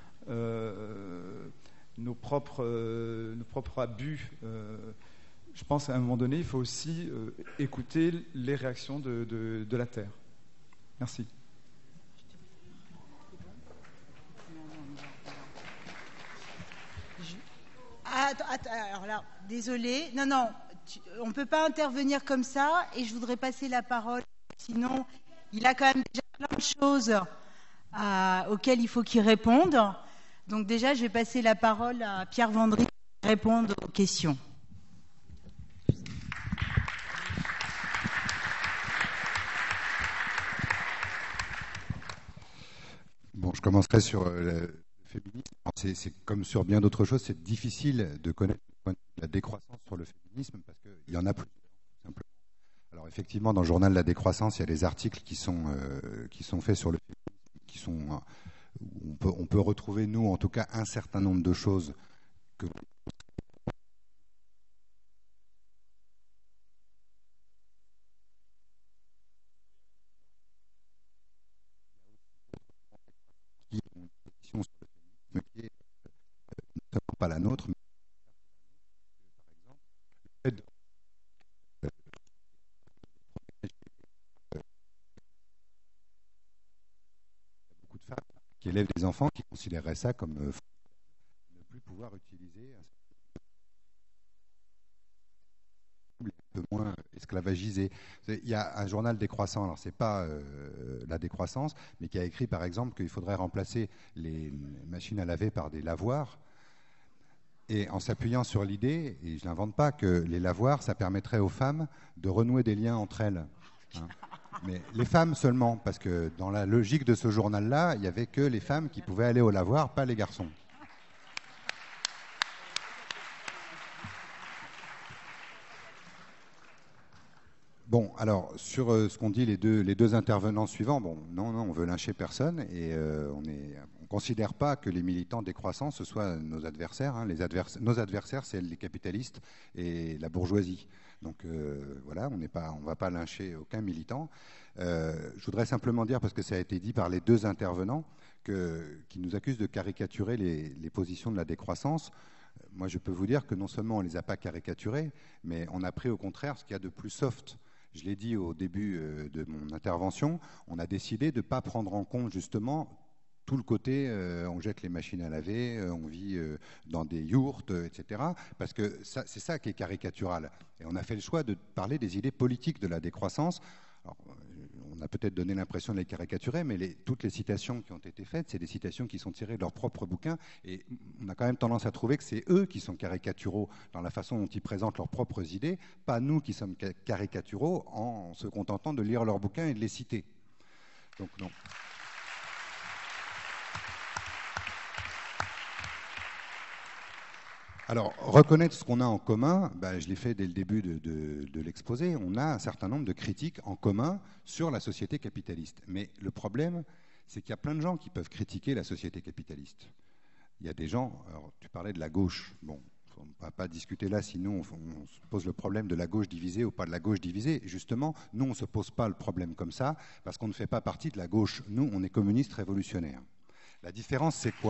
euh, nos, propres, euh, nos propres abus. Euh, je pense qu'à un moment donné, il faut aussi euh, écouter les réactions de, de, de la Terre. Merci. Attends, attends, alors là, désolé. Non, non, tu, on ne peut pas intervenir comme ça et je voudrais passer la parole. Sinon, il a quand même déjà plein de choses à, auxquelles il faut qu'il réponde. Donc déjà, je vais passer la parole à Pierre Vendry pour répondre aux questions. Bon, je commencerai sur le féminisme. C'est comme sur bien d'autres choses, c'est difficile de connaître la décroissance sur le féminisme parce qu'il y en a plus, tout simplement. Alors effectivement, dans le journal La Décroissance, il y a des articles qui sont, euh, qui sont faits sur le féminisme, qui sont, euh, on peut, on peut retrouver, nous, en tout cas, un certain nombre de choses que qui ont une position sur le féminisme qui est euh, non seulement pas la nôtre, mais par exemple, le fait de beaucoup de femmes qui élèvent des enfants qui considéreraient ça comme euh, ne plus pouvoir utiliser un peu moins esclavagisé. Il y a un journal décroissant, alors c'est pas euh, La Décroissance, mais qui a écrit par exemple qu'il faudrait remplacer les machines à laver par des lavoirs, et en s'appuyant sur l'idée, et je n'invente pas, que les lavoirs, ça permettrait aux femmes de renouer des liens entre elles. Hein. Mais les femmes seulement, parce que dans la logique de ce journal-là, il n'y avait que les femmes qui pouvaient aller au lavoir, pas les garçons. Bon, alors, sur euh, ce qu'ont dit les deux, les deux intervenants suivants, bon, non, non, on veut lyncher personne et euh, on est, on considère pas que les militants décroissants, ce soient nos adversaires. Hein, les adversaires nos adversaires, c'est les capitalistes et la bourgeoisie. Donc, euh, voilà, on n'est pas, on va pas lyncher aucun militant. Euh, je voudrais simplement dire, parce que ça a été dit par les deux intervenants, que, qui nous accusent de caricaturer les, les positions de la décroissance. Moi, je peux vous dire que non seulement on les a pas caricaturées, mais on a pris au contraire ce qu'il y a de plus soft. Je l'ai dit au début de mon intervention, on a décidé de ne pas prendre en compte justement tout le côté, euh, on jette les machines à laver, euh, on vit euh, dans des yourtes, euh, et cetera. Parce que ça, c'est ça qui est caricatural. Et on a fait le choix de parler des idées politiques de la décroissance. Alors, on a peut-être donné l'impression de les caricaturer, mais les, toutes les citations qui ont été faites, c'est des citations qui sont tirées de leurs propres bouquins, et on a quand même tendance à trouver que c'est eux qui sont caricaturaux dans la façon dont ils présentent leurs propres idées, pas nous qui sommes caricaturaux en se contentant de lire leurs bouquins et de les citer. Donc non. Alors, reconnaître ce qu'on a en commun, ben, je l'ai fait dès le début de, de, de l'exposé, on a un certain nombre de critiques en commun sur la société capitaliste. Mais le problème, c'est qu'il y a plein de gens qui peuvent critiquer la société capitaliste. Il y a des gens, alors tu parlais de la gauche, bon, on ne va pas discuter là, sinon on, on se pose le problème de la gauche divisée ou pas de la gauche divisée. Justement, nous, on ne se pose pas le problème comme ça, parce qu'on ne fait pas partie de la gauche. Nous, on est communistes révolutionnaires. La différence, c'est quoi ?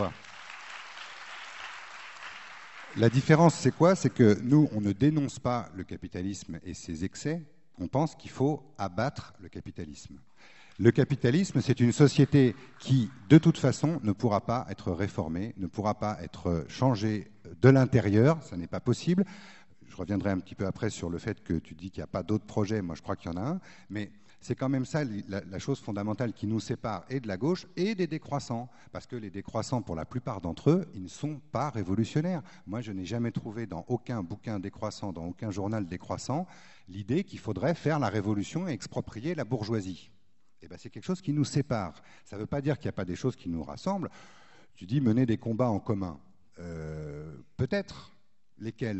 La différence, c'est quoi? C'est que nous, on ne dénonce pas le capitalisme et ses excès, on pense qu'il faut abattre le capitalisme. Le capitalisme, c'est une société qui, de toute façon, ne pourra pas être réformée, ne pourra pas être changée de l'intérieur, ça n'est pas possible. Je reviendrai un petit peu après sur le fait que tu dis qu'il n'y a pas d'autres projets, moi je crois qu'il y en a un, mais c'est quand même ça la, la chose fondamentale qui nous sépare et de la gauche et des décroissants, parce que les décroissants, pour la plupart d'entre eux, ils ne sont pas révolutionnaires. Moi, je n'ai jamais trouvé dans aucun bouquin décroissant, dans aucun journal décroissant, l'idée qu'il faudrait faire la révolution et exproprier la bourgeoisie. Eh bien, c'est quelque chose qui nous sépare. Ça ne veut pas dire qu'il n'y a pas des choses qui nous rassemblent. Tu dis mener des combats en commun. Euh, peut-être. Lesquels ?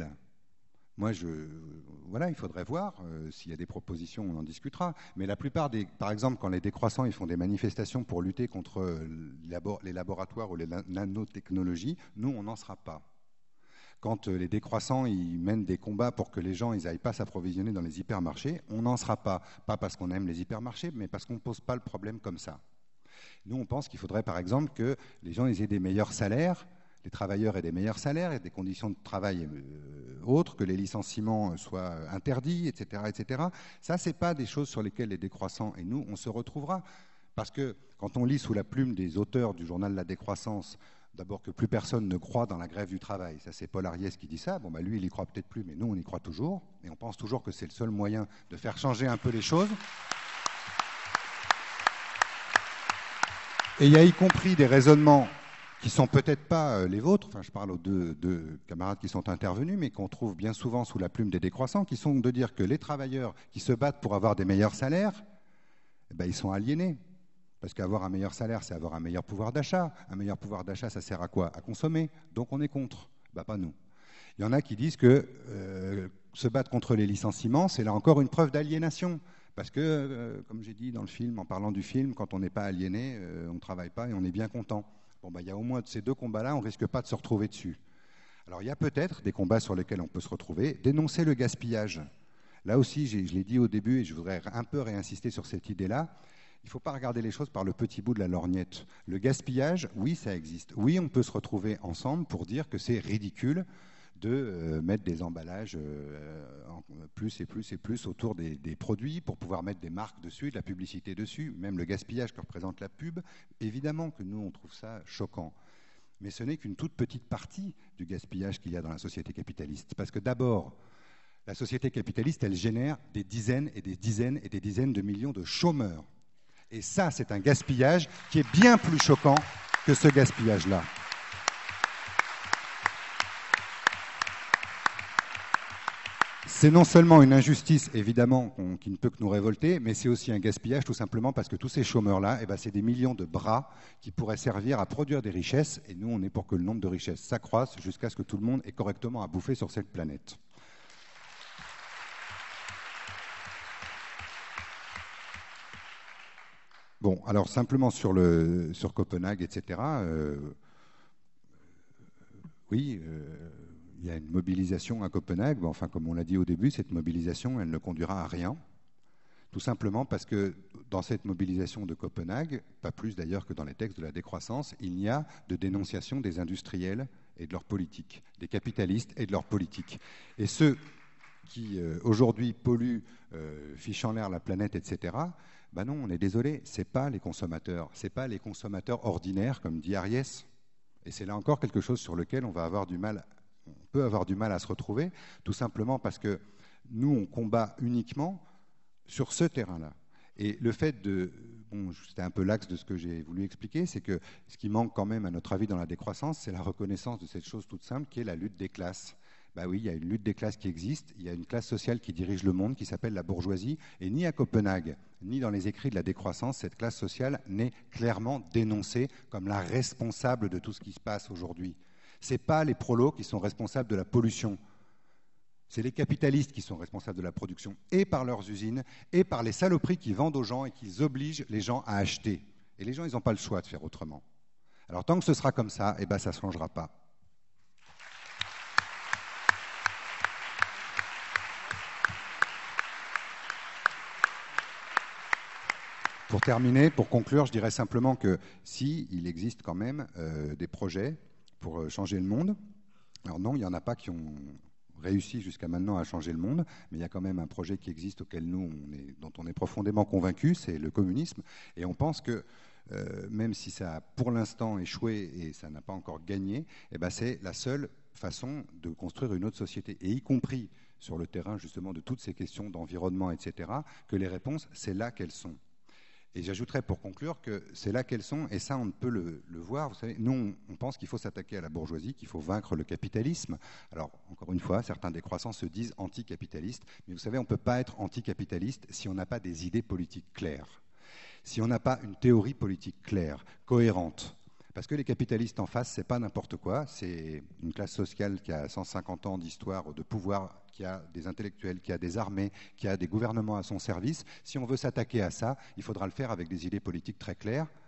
Moi, je, voilà, il faudrait voir. Euh, s'il y a des propositions, on en discutera. Mais la plupart des, par exemple, quand les décroissants ils font des manifestations pour lutter contre les laboratoires ou les nanotechnologies, nous, on n'en sera pas. Quand les décroissants ils mènent des combats pour que les gens ils n'aillent pas s'approvisionner dans les hypermarchés, on n'en sera pas. Pas parce qu'on aime les hypermarchés, mais parce qu'on ne pose pas le problème comme ça. Nous, on pense qu'il faudrait, par exemple, que les gens ils aient des meilleurs salaires, les travailleurs aient des meilleurs salaires et des conditions de travail euh, autres, que les licenciements soient interdits, et cetera, et cetera. Ça, ce n'est pas des choses sur lesquelles les décroissants et nous, on se retrouvera. Parce que quand on lit sous la plume des auteurs du journal La Décroissance, d'abord que plus personne ne croit dans la grève du travail, ça c'est Paul Ariès qui dit ça, bon bah lui il y croit peut-être plus, mais nous on y croit toujours, et on pense toujours que c'est le seul moyen de faire changer un peu les choses. Et il y a y compris des raisonnements qui sont peut-être pas les vôtres, enfin je parle aux deux, deux camarades qui sont intervenus, mais qu'on trouve bien souvent sous la plume des décroissants, qui sont de dire que les travailleurs qui se battent pour avoir des meilleurs salaires, eh ben, ils sont aliénés. Parce qu'avoir un meilleur salaire, c'est avoir un meilleur pouvoir d'achat. Un meilleur pouvoir d'achat, ça sert à quoi? À consommer. Donc on est contre. Ben, pas nous. Il y en a qui disent que euh, se battre contre les licenciements, c'est là encore une preuve d'aliénation. Parce que, euh, comme j'ai dit dans le film, en parlant du film, quand on n'est pas aliéné, euh, on ne travaille pas et on est bien content. Bon, ben, il y a au moins de ces deux combats-là, on ne risque pas de se retrouver dessus. Alors il y a peut-être des combats sur lesquels on peut se retrouver. Dénoncer le gaspillage. Là aussi, je l'ai dit au début et je voudrais un peu réinsister sur cette idée-là. Il ne faut pas regarder les choses par le petit bout de la lorgnette. Le gaspillage, oui, ça existe. Oui, on peut se retrouver ensemble pour dire que c'est ridicule de euh, mettre des emballages euh, en plus et plus et plus autour des, des produits pour pouvoir mettre des marques dessus, de la publicité dessus, même le gaspillage que représente la pub. Évidemment que nous, on trouve ça choquant. Mais ce n'est qu'une toute petite partie du gaspillage qu'il y a dans la société capitaliste. Parce que d'abord, la société capitaliste, elle génère des dizaines et des dizaines et des dizaines de millions de chômeurs. Et ça, c'est un gaspillage qui est bien plus choquant que ce gaspillage-là. C'est non seulement une injustice, évidemment, qu'on- qui ne peut que nous révolter, mais c'est aussi un gaspillage, tout simplement parce que tous ces chômeurs-là, eh ben, c'est des millions de bras qui pourraient servir à produire des richesses, et nous, on est pour que le nombre de richesses s'accroisse jusqu'à ce que tout le monde ait correctement à bouffer sur cette planète. Bon, alors simplement sur, le, sur Copenhague, et cetera, euh, oui, euh, il y a une mobilisation à Copenhague. Bon, enfin, comme on l'a dit au début, cette mobilisation, elle ne conduira à rien. Tout simplement parce que dans cette mobilisation de Copenhague, pas plus d'ailleurs que dans les textes de la décroissance, il n'y a de dénonciation des industriels et de leur politique, des capitalistes et de leur politique. Et ceux qui euh, aujourd'hui polluent, euh, fichent en l'air la planète, et cetera, ben non, on est désolé, ce n'est pas les consommateurs, ce n'est pas les consommateurs ordinaires, comme dit Ariès. Et c'est là encore quelque chose sur lequel on va avoir du mal, on peut avoir du mal à se retrouver, tout simplement parce que nous, on combat uniquement sur ce terrain-là. Et le fait de, bon, c'était un peu l'axe de ce que j'ai voulu expliquer, c'est que ce qui manque quand même, à notre avis, dans la décroissance, c'est la reconnaissance de cette chose toute simple qui est la lutte des classes. Ben oui, il y a une lutte des classes qui existe, il y a une classe sociale qui dirige le monde, qui s'appelle la bourgeoisie, et ni à Copenhague, ni dans les écrits de la décroissance, cette classe sociale n'est clairement dénoncée comme la responsable de tout ce qui se passe aujourd'hui. Ce n'est pas les prolos qui sont responsables de la pollution. C'est les capitalistes qui sont responsables de la production, et par leurs usines, et par les saloperies qu'ils vendent aux gens et qu'ils obligent les gens à acheter. Et les gens, ils n'ont pas le choix de faire autrement. Alors tant que ce sera comme ça, eh ben, ça ne se changera pas. Pour terminer, pour conclure, je dirais simplement que si il existe quand même euh, des projets pour euh, changer le monde, alors non, il n'y en a pas qui ont réussi jusqu'à maintenant à changer le monde, mais il y a quand même un projet qui existe auquel nous, on est, dont on est profondément convaincus, c'est le communisme, et on pense que euh, même si ça a pour l'instant échoué et ça n'a pas encore gagné, eh ben c'est la seule façon de construire une autre société, et y compris sur le terrain justement de toutes ces questions d'environnement, et cetera, que les réponses, c'est là qu'elles sont. Et j'ajouterais pour conclure que c'est là qu'elles sont, et ça on ne peut le, le voir. Vous savez, nous on, on pense qu'il faut s'attaquer à la bourgeoisie, qu'il faut vaincre le capitalisme. Alors encore une fois, certains décroissants se disent anticapitalistes, mais vous savez, on ne peut pas être anticapitaliste si on n'a pas des idées politiques claires, si on n'a pas une théorie politique claire, cohérente. Parce que les capitalistes en face, c'est pas n'importe quoi, c'est une classe sociale qui a cent cinquante ans d'histoire, de pouvoir, qui a des intellectuels, qui a des armées, qui a des gouvernements à son service. Si on veut s'attaquer à ça, il faudra le faire avec des idées politiques très claires,